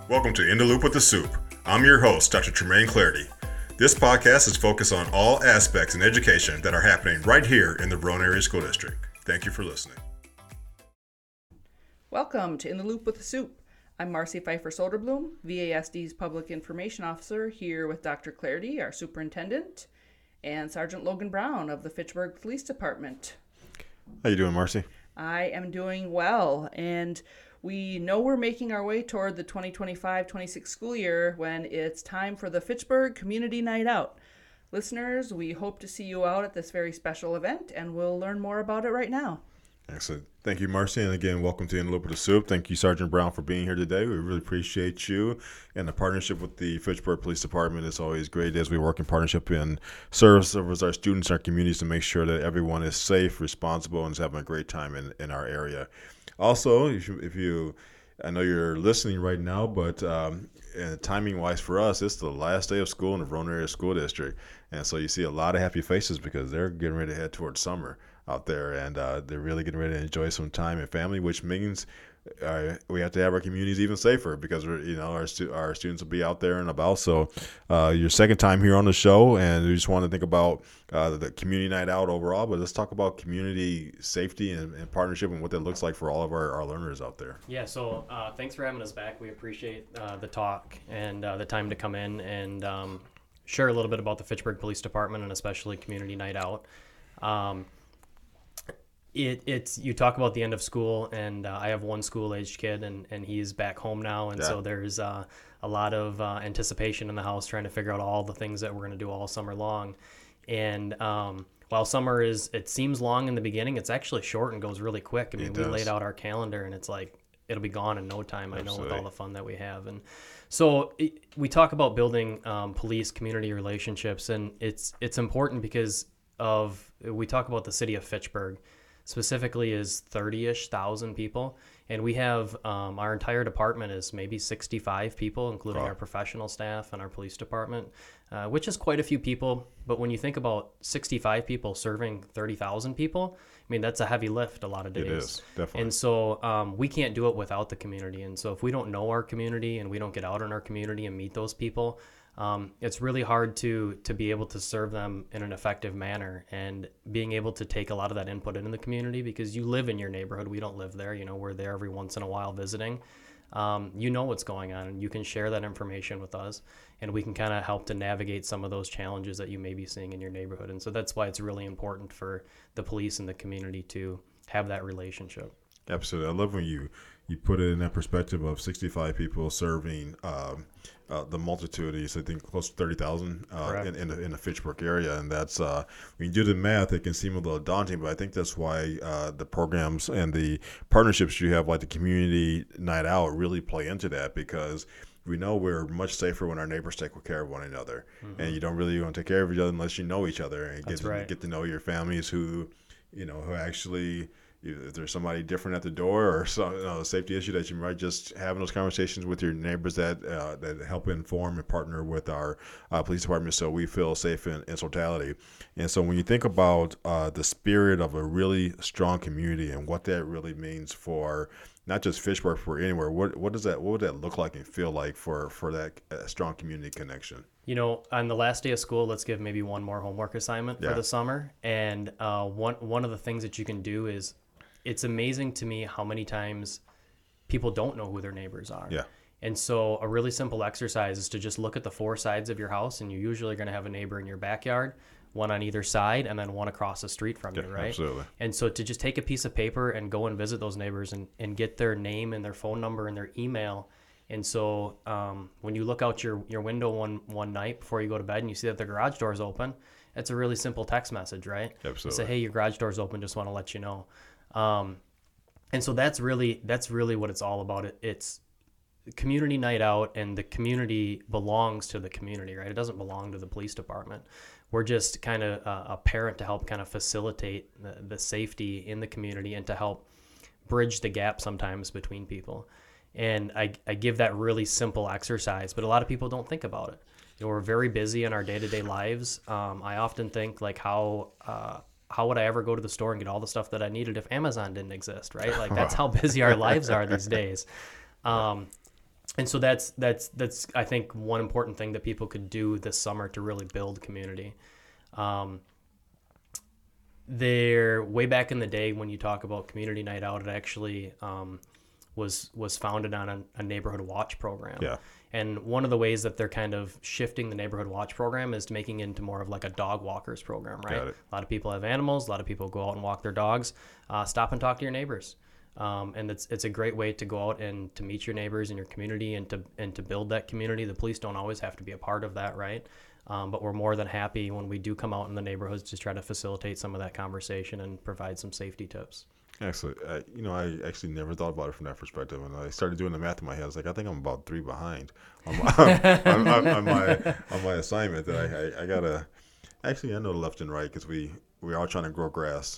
Welcome to In the Loop with the Soup. I'm your host, Dr. Tremaine Clarity. This podcast is focused on all aspects in education that are happening right here in the Roane Area School District. Thank you for listening. Welcome to In the Loop with the Soup. I'm Marcy Pfeiffer Soderblom, VASD's Public Information Officer, here with Dr. Clarity, our Superintendent, and Sergeant Logan Brown of the Fitchburg Police Department. How you doing, Marcy? I am doing well, and we know we're making our way toward the 2025-26 school year when it's time for the Fitchburg Community Night Out. Listeners, we hope to see you out at this very special event, and we'll learn more about it right now. Excellent. Thank you, Marcy. And again, welcome to In the Loop with the Soup. Thank you, Sergeant Brown, for being here today. We really appreciate you. And the partnership with the Fitchburg Police Department is always great as we work in partnership in service of our students, our communities, to make sure that everyone is safe, responsible, and is having a great time in our area. Also, if you I know you're listening right now, but timing-wise for us, it's the last day of school in the Roane Area School District. And so you see a lot of happy faces because they're getting ready to head towards summer out there, and they're really getting ready to enjoy some time and family, which means we have to have our communities even safer because our students will be out there and about. So your second time here on the show, and we just want to think about the community night out overall, but let's talk about community safety and partnership and what that looks like for all of our learners out there. Yeah, so thanks for having us back. We appreciate the talk and the time to come in and share a little bit about the Fitchburg Police Department and especially community night out. It's you talk about the end of school, and I have one school-aged kid, and he's back home now, and so there's a lot of anticipation in the house trying to figure out all the things that we're going to do all summer long. And while summer it seems long in the beginning, it's actually short and goes really quick. I mean, we laid out our calendar, and it's like it'll be gone in no time. Absolutely. I know, with all the fun that we have. And so we talk about building police community relationships, and it's important because we talk about the city of Fitchburg. Specifically is 30-ish thousand people, and we have our entire department is maybe 65 people, including our professional staff and our police department, which is quite a few people. But when you think about 65 people serving 30,000 people, I mean, that's a heavy lift a lot of days. It is, definitely. And so we can't do it without the community. And so if we don't know our community and we don't get out in our community and meet those people, it's really hard to be able to serve them in an effective manner, and being able to take a lot of that input into the community, because you live in your neighborhood. We don't live there. We're there every once in a while visiting. You know what's going on, and you can share that information with us, and we can kind of help to navigate some of those challenges that you may be seeing in your neighborhood. And so that's why it's really important for the police and the community to have that relationship. Absolutely. I love when you put it in that perspective of 65 people serving the multitude. I think close to 30,000 in the Fitchburg area, and that's when you do the math, it can seem a little daunting. But I think that's why the programs and the partnerships you have, like the community night out, really play into that, because we know we're much safer when our neighbors take care of one another, and you don't really want to take care of each other unless you know each other and get to know your families who actually. If there's somebody different at the door, or a safety issue, that you might just having those conversations with your neighbors that help inform and partner with our police department, so we feel safe in totality. And so when you think about the spirit of a really strong community and what that really means for not just Fitchburg, for anywhere, what would that look like and feel like for that strong community connection? On the last day of school, let's give maybe one more homework assignment for the summer. And one of the things that you can do is, it's amazing to me how many times people don't know who their neighbors are. Yeah. And so a really simple exercise is to just look at the four sides of your house, and you're usually going to have a neighbor in your backyard, one on either side, and then one across the street from you, right? Absolutely. And so to just take a piece of paper and go and visit those neighbors and get their name and their phone number and their email. And so when you look out your window one night before you go to bed and you see that the garage door is open, it's a really simple text message, right? Absolutely. Say, hey, your garage door's open, just want to let you know. And so that's really what it's all about. It's community night out, and the community belongs to the community, right? It doesn't belong to the police department. We're just kind of a parent to help kind of facilitate the safety in the community and to help bridge the gap sometimes between people. And I give that really simple exercise, but a lot of people don't think about it. We're very busy in our day-to-day lives. I often think, like, how would I ever go to the store and get all the stuff that I needed if Amazon didn't exist, right? Like, that's how busy our lives are these days. And so that's I think one important thing that people could do this summer to really build community. There, way back in the day, when you talk about community night out, it actually was founded on a neighborhood watch program. Yeah. And one of the ways that they're kind of shifting the neighborhood watch program is to making it into more of like a dog walkers program, right? Got it. A lot of people have animals. A lot of people go out and walk their dogs. Stop and talk to your neighbors. And it's a great way to go out and to meet your neighbors in your community and to build that community. The police don't always have to be a part of that, right? But we're more than happy when we do come out in the neighborhoods to try to facilitate some of that conversation and provide some safety tips. Excellent. I actually never thought about it from that perspective. When I started doing the math in my head, I was like, I think I'm about 3 behind on my assignment. That I gotta. Actually, I know the left and right because we're all trying to grow grass.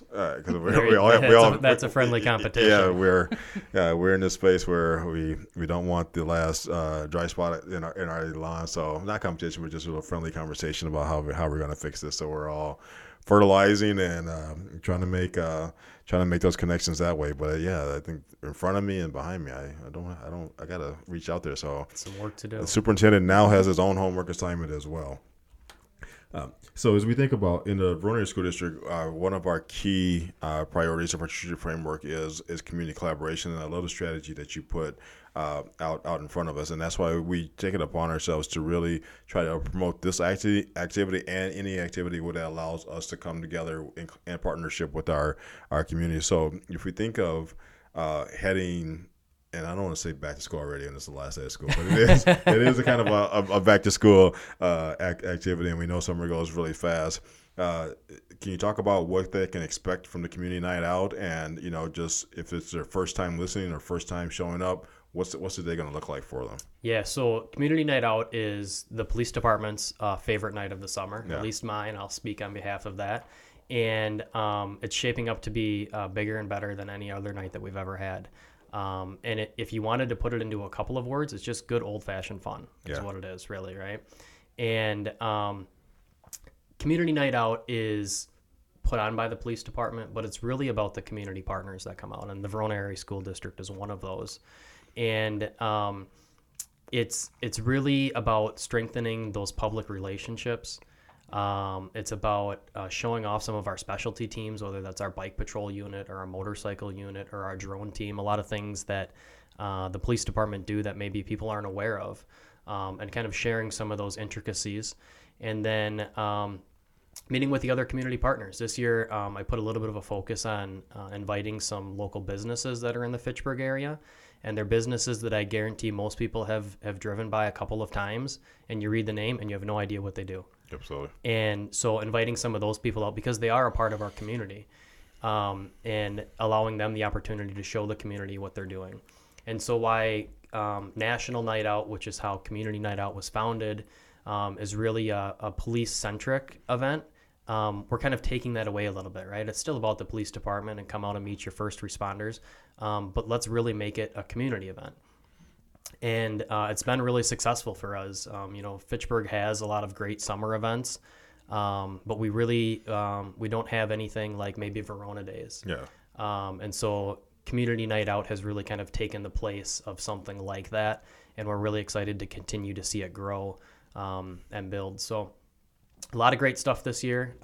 That's a friendly competition. Yeah, we're in this space where we don't want the last dry spot in our lawn. So not competition, but just a little friendly conversation about how we're going to fix this. So we're all fertilizing and trying to make those connections that way. But I think in front of me and behind me, I gotta reach out there. So some work to do. The superintendent now has his own homework assignment as well. So as we think about in the Verona Area School District, one of our key priorities of our strategic framework is community collaboration, and I love the strategy that you put out in front of us, and that's why we take it upon ourselves to really try to promote this activity and any activity that allows us to come together in partnership with our community. So if we think of heading, and I don't want to say back to school already, and it's the last day of school, but it is a kind of a back to school activity, and we know summer goes really fast. Can you talk about what they can expect from the community night out, and just if it's their first time listening or first time showing up, what's the day going to look like for them? Yeah, so community night out is the police department's favorite night of the summer, Yeah. At least mine. I'll speak on behalf of that, and it's shaping up to be bigger and better than any other night that we've ever had. And if you wanted to put it into a couple of words, it's just good old-fashioned fun is what it is, really, right? And community night out is put on by the police department, but it's really about the community partners that come out, and the Verona Area School District is one of those. And it's really about strengthening those public relationships. It's about showing off some of our specialty teams, whether that's our bike patrol unit or our motorcycle unit or our drone team, a lot of things that the police department do that maybe people aren't aware of, and kind of sharing some of those intricacies. And then meeting with the other community partners. This year, I put a little bit of a focus on inviting some local businesses that are in the Fitchburg area. And they're businesses that I guarantee most people have driven by a couple of times, and you read the name and you have no idea what they do. Absolutely. And so inviting some of those people out because they are a part of our community, and allowing them the opportunity to show the community what they're doing. And so why National Night Out, which is how Community Night Out was founded, is really a police-centric event. We're kind of taking that away a little bit, right? It's still about the police department and come out and meet your first responders, but let's really make it a community event. And it's been really successful for us. Fitchburg has a lot of great summer events, but we really we don't have anything like maybe Verona Days. Yeah. And so Community Night Out has really kind of taken the place of something like that, and we're really excited to continue to see it grow and build. So a lot of great stuff this year.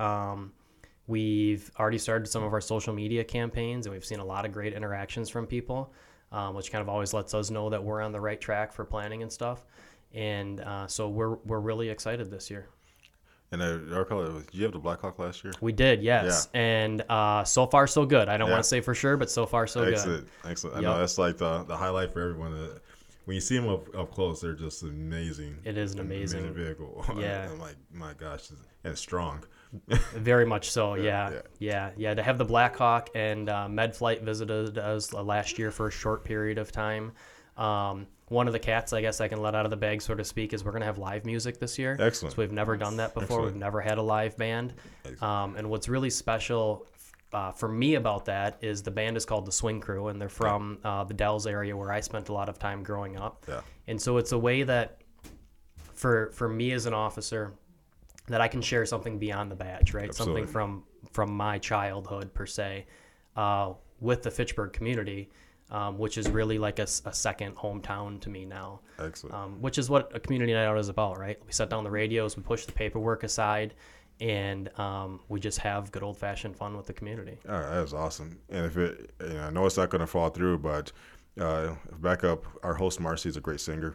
We've already started some of our social media campaigns, and we've seen a lot of great interactions from people, which kind of always lets us know that we're on the right track for planning and stuff. And so we're really excited this year. And did you have the Black Hawk last year? We did, yes. Yeah. And so far, so good. I don't want to say for sure, but so far, so good. Excellent. I know that's like the highlight for everyone. When you see them up close, they're just amazing. It is an amazing vehicle. Yeah. I'm like, my gosh, and it's strong. Very much so. Yeah. To have the Black Hawk and MedFlight visited us last year for a short period of time. One of the cats, I guess I can let out of the bag, so to speak, is we're going to have live music this year. Excellent. So we've never done that before. Excellent. We've never had a live band. And what's really special for me about that is the band is called the Swing Crew, and they're from the Dells area where I spent a lot of time growing up. Yeah. And so it's a way that for me as an officer that I can share something beyond the badge, right? Absolutely. Something from my childhood per se with the Fitchburg community. which is really like a second hometown to me now. Excellent. Which is what a community night out is about, right? We set down the radios, we push the paperwork aside, and we just have good old-fashioned fun with the community. All right, that's awesome. And if it, I know it's not going to fall through, but back up, our host Marcy is a great singer.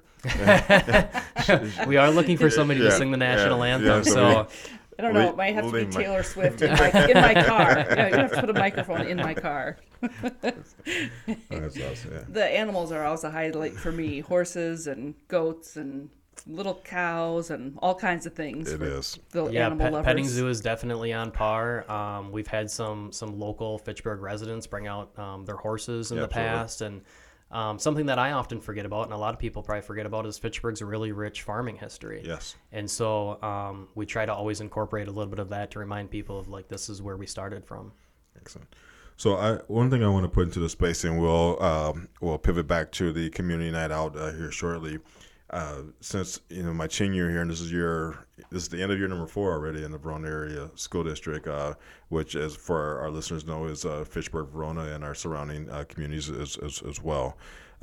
We are looking for somebody to sing the national anthem, so. I don't know. It might have to be Taylor Swift in my car. You have to put a microphone in my car. That's awesome. Yeah. The animals are also a highlight for me. Horses and goats and little cows and all kinds of things. It is. The animal lovers. Petting zoo is definitely on par. We've had some local Fitchburg residents bring out their horses in the past, and something that I often forget about, and a lot of people probably forget about, is Fitchburg's really rich farming history. Yes. And so we try to always incorporate a little bit of that to remind people of, like, this is where we started from. Excellent. So one thing I want to put into the space, and we'll pivot back to the community night out here shortly. Since my tenure here, and this is the end of year number 4 already in the Verona area school district, which, as for our listeners know, is Fitchburg, Verona, and our surrounding communities as well.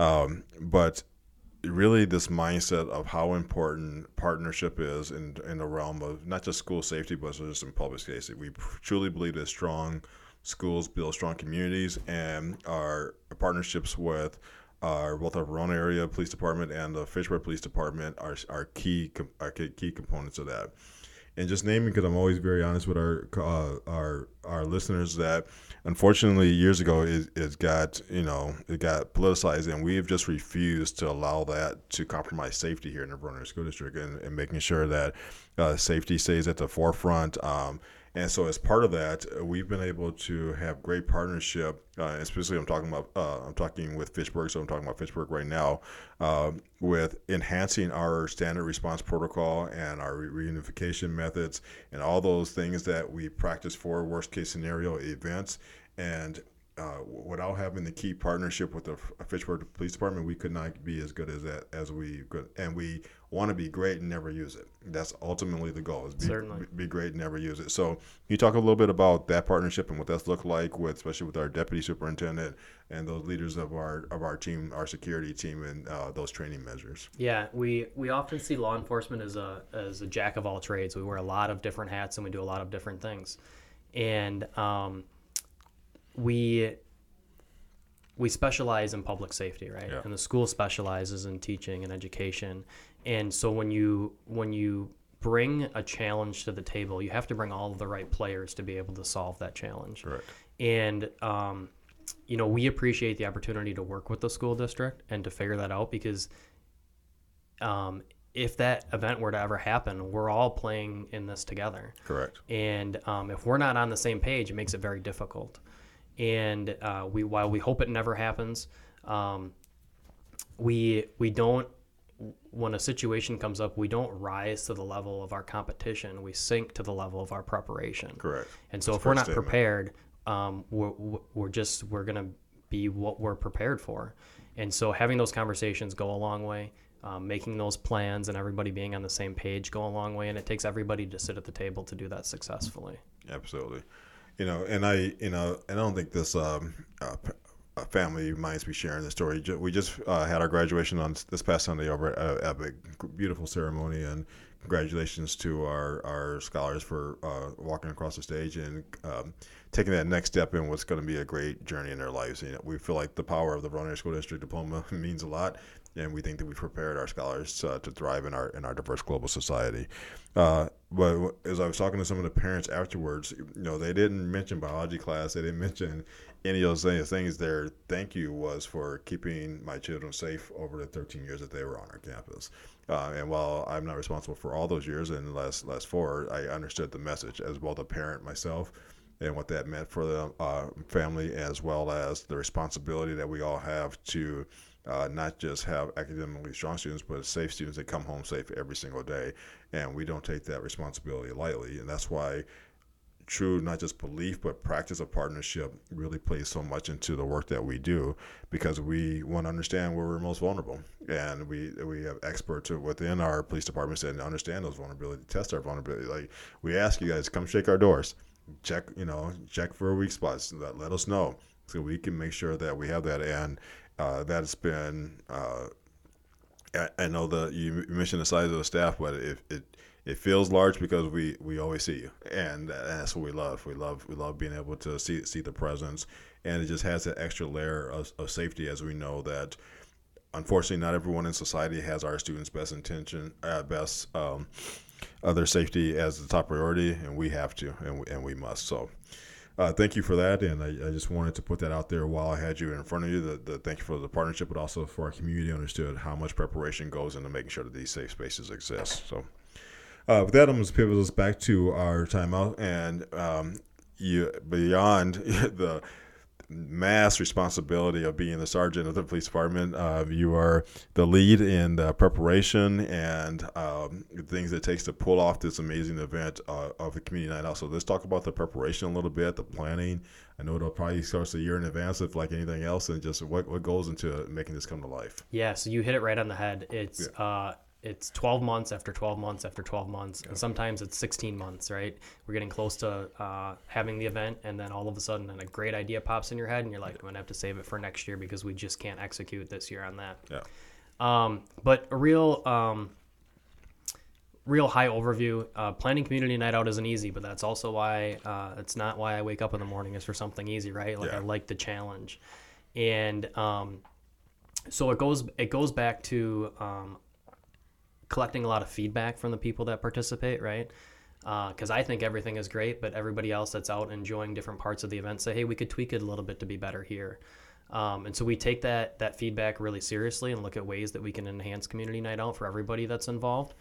But really, this mindset of how important partnership is in the realm of not just school safety, but just in public safety. We truly believe that strong schools build strong communities, and our partnerships with both our Verona area police department and the Fitchburg police department are key components of that. And just naming, because I'm always very honest with our listeners, that unfortunately years ago it got politicized, and we have just refused to allow that to compromise safety here in the Verona School District, and making sure that safety stays at the forefront. And so, as part of that, we've been able to have great partnership. Especially, I'm talking with Fitchburg, so I'm talking about Fitchburg right now, with enhancing our standard response protocol and our reunification methods and all those things that we practice for worst case scenario events. And without having the key partnership with the Fitchburg Police Department, we could not be as good as we could. And we want to be great and never use it. That's ultimately the goal, is be great and never use it. So can you talk a little bit about that partnership and what that's looked like, especially with our deputy superintendent and those leaders of our team, our security team, and those training measures? Yeah, we often see law enforcement as a jack of all trades. We wear a lot of different hats and we do a lot of different things. And we specialize in public safety, right? Yeah. And the school specializes in teaching and education. And so when you bring a challenge to the table, you have to bring all of the right players to be able to solve that challenge. Right. And we appreciate the opportunity to work with the school district and to figure that out, because if that event were to ever happen, we're all playing in this together. Correct. And if we're not on the same page, it makes it very difficult. And while we hope it never happens, we don't, when a situation comes up, we don't rise to the level of our competition. We sink to the level of our preparation. Correct. And so if we're not prepared, we're going to be what we're prepared for. And so having those conversations go a long way. Making those plans and everybody being on the same page go a long way. And it takes everybody to sit at the table to do that successfully. Absolutely. And I don't think this family minds me sharing the story. We just had our graduation on this past Sunday over at a big, beautiful ceremony, and congratulations to our scholars for walking across the stage and taking that next step in what's going to be a great journey in their lives. We feel like the power of the Verona School District diploma means a lot, and we think that we've prepared our scholars to thrive in our diverse global society. But as I was talking to some of the parents afterwards, they didn't mention biology class. They didn't mention any of those things. Their thank you was for keeping my children safe over the 13 years that they were on our campus. And while I'm not responsible for all those years and the last 4, I understood the message as both a parent myself and what that meant for the family, as well as the responsibility that we all have to not just have academically strong students, but safe students that come home safe every single day. And we don't take that responsibility lightly. And that's why true, not just belief, but practice of partnership really plays so much into the work that we do, because we want to understand where we're most vulnerable. And we have experts within our police departments that understand those vulnerabilities, test our vulnerability. Like, we ask you guys, come shake our doors, check for weak spots, let us know, so we can make sure that we have that. That's been I know that you mentioned the size of the staff, but it feels large because we always see you, and that's what we love. We love being able to see the presence, and it just has that extra layer of safety, as we know that unfortunately not everyone in society has our students' best intention, their safety as the top priority, and we have to, and we must. So. Thank you for that, and I just wanted to put that out there while I had you in front of you. Thank you for the partnership, but also for our community understood how much preparation goes into making sure that these safe spaces exist. So, with that, I'm going to pivot us back to our timeout, and you beyond the mass responsibility of being the sergeant of the police department. You are the lead in the preparation and the things it takes to pull off this amazing event of the community night out. So let's talk about the preparation a little bit, the planning. I know it'll probably start a year in advance, if like anything else, and just what goes into making this come to life. Yeah, so you hit it right on the head. It's 12 months after 12 months after 12 months, and sometimes it's 16 months, right? We're getting close to having the event, and then all of a sudden a great idea pops in your head, and you're like, I'm going to have to save it for next year because we just can't execute this year on that. Yeah. But a real high overview, planning community night out isn't easy, but that's also why it's not why I wake up in the morning, is for something easy, right? Like I like the challenge. And so it goes back to collecting a lot of feedback from the people that participate, right? Because I think everything is great, but everybody else that's out enjoying different parts of the event say, hey, we could tweak it a little bit to be better here. And so we take that feedback really seriously and look at ways that we can enhance community night out for everybody that's involved.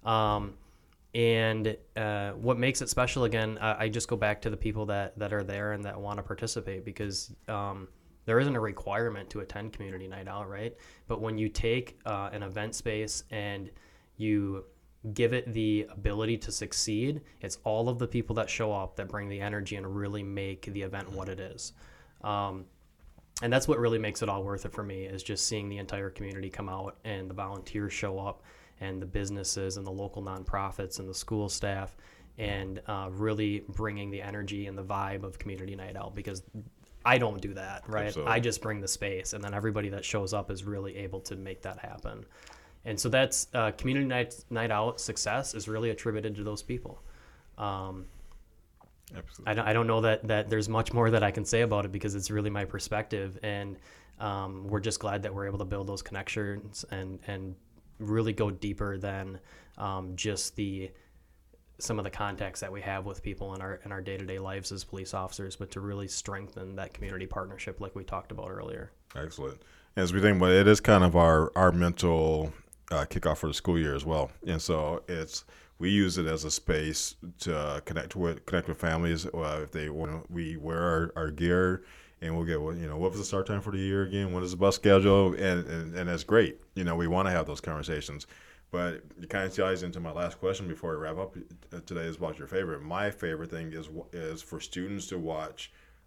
And what makes it special, again, I just go back to the people that are there and that want to participate, because there isn't a requirement to attend community night out, right? But when you take an event space and you give it the ability to succeed, it's all of the people that show up that bring the energy and really make the event what it is. And that's what really makes it all worth it for me, is just seeing the entire community come out and the volunteers show up and the businesses and the local nonprofits and the school staff, and really bringing the energy and the vibe of community night out, because I don't do that, right? Absolutely. I just bring the space, and then everybody that shows up is really able to make that happen. And so that's community night out success is really attributed to those people. Absolutely. I don't know that there's much more that I can say about it, because it's really my perspective, and we're just glad that we're able to build those connections and really go deeper than just some of the contacts that we have with people in our day-to-day lives as police officers, but to really strengthen that community partnership like we talked about earlier. Excellent. As we think about it, it is kind of our mental kickoff for the school year as well, and so we use it as a space to connect with families. If they want, we wear our gear, and we'll get what was the start time for the year again? When is the bus schedule? And that's great. We want to have those conversations. But it kind of ties into my last question before I wrap up today, is about your favorite. My favorite thing is for students to watch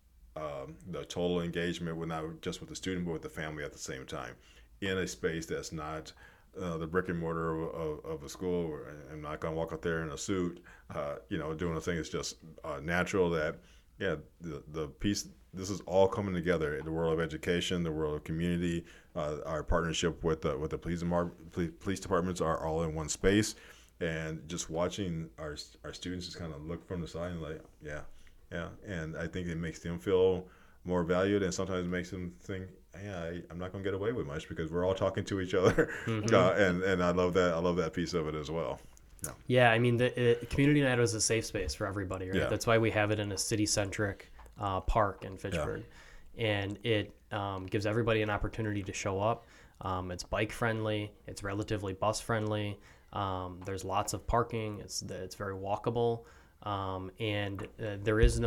the total engagement, with not just with the student, but with the family at the same time, in a space that's not the brick and mortar of a school. I'm not going to walk out there in a suit, doing a thing. It's just natural that, the piece, this is all coming together in the world of education, the world of community. Our partnership with the police departments are all in one space, and just watching our students just kind of look from the side and like, yeah. And I think it makes them feel more valued, and sometimes it makes them think, I'm not going to get away with much, because we're all talking to each other. Mm-hmm. And I love that. I love that piece of it as well. Yeah, I mean, the community night is a safe space for everybody, right? Yeah. That's why we have it in a city-centric park in Fitchburg. Yeah. And it gives everybody an opportunity to show up. It's bike-friendly. It's relatively bus-friendly. There's lots of parking. It's very walkable. And there is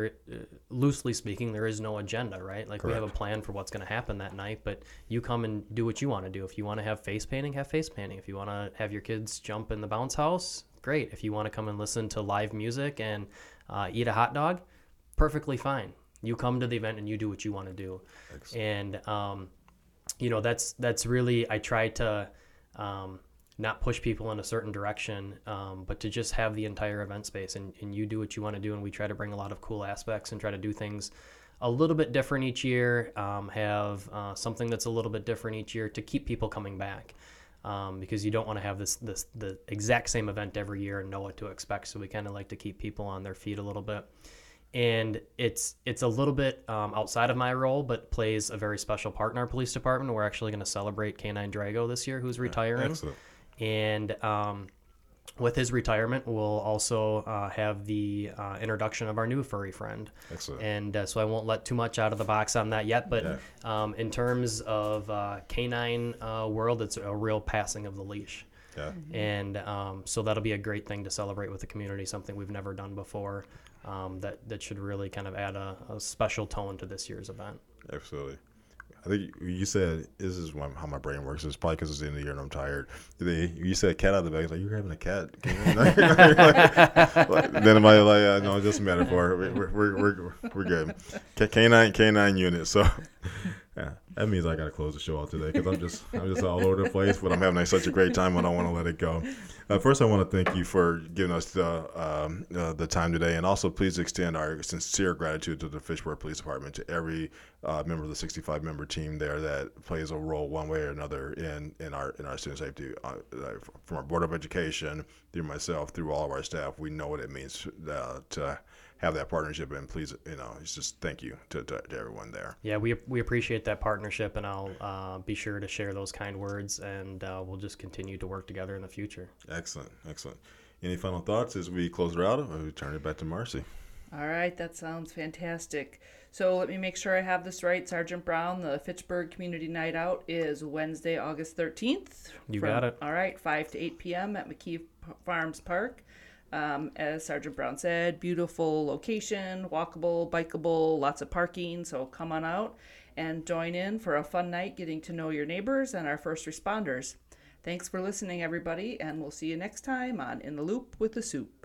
loosely speaking, there is no agenda, right? Like, correct. We have a plan for what's going to happen that night, but you come and do what you want to do. If you want to have face painting, have face painting. If you want to have your kids jump in the bounce house, great. If you want to come and listen to live music and eat a hot dog, perfectly fine. You come to the event and you do what you want to do. Excellent. And, that's really, I try to not push people in a certain direction, but to just have the entire event space, and you do what you want to do. And we try to bring a lot of cool aspects and try to do things a little bit different each year, have something that's a little bit different each year to keep people coming back. Because you don't want to have the exact same event every year and know what to expect. So we kind of like to keep people on their feet a little bit. And it's a little bit outside of my role, but plays a very special part in our police department. We're actually going to celebrate K9 Drago this year, who's retiring. Excellent. And with his retirement, we'll also have the introduction of our new furry friend. Excellent. And so I won't let too much out of the box on that yet. But in terms of canine world, it's a real passing of the leash. Yeah. And so that'll be a great thing to celebrate with the community, something we've never done before. That should really kind of add a special tone to this year's event. Absolutely. I think you said, this is how my brain works. It's probably because it's the end of the year and I'm tired. You said cat out of the bag. It's like, you're having a cat. Then am I like, no, it's just a metaphor. We're good. Canine unit. So yeah, that means I got to close the show out today because I'm just all over the place, but I'm having such a great time and I want to let it go. First, I want to thank you for giving us the time today, and also please extend our sincere gratitude to the Fitchburg Police Department, to every member of the 65-member team there that plays a role one way or another in our student safety. From our Board of Education, through myself, through all of our staff, we know what it means to have that partnership, and please, it's just thank you to everyone there. Yeah, we appreciate that partnership, and I'll be sure to share those kind words, and we'll just continue to work together in the future. Excellent. Any final thoughts as we close it out? We turn it back to Marcy. All right, that sounds fantastic. So let me make sure I have this right. Sergeant Brown, the Fitchburg Community Night Out is Wednesday, August 13th. You got it. All right, 5 to 8 p.m. at McKee Farms Park. As Sergeant Brown said, beautiful location, walkable, bikeable, lots of parking. So come on out and join in for a fun night getting to know your neighbors and our first responders. Thanks for listening, everybody, and we'll see you next time on In the Loop with the Soup.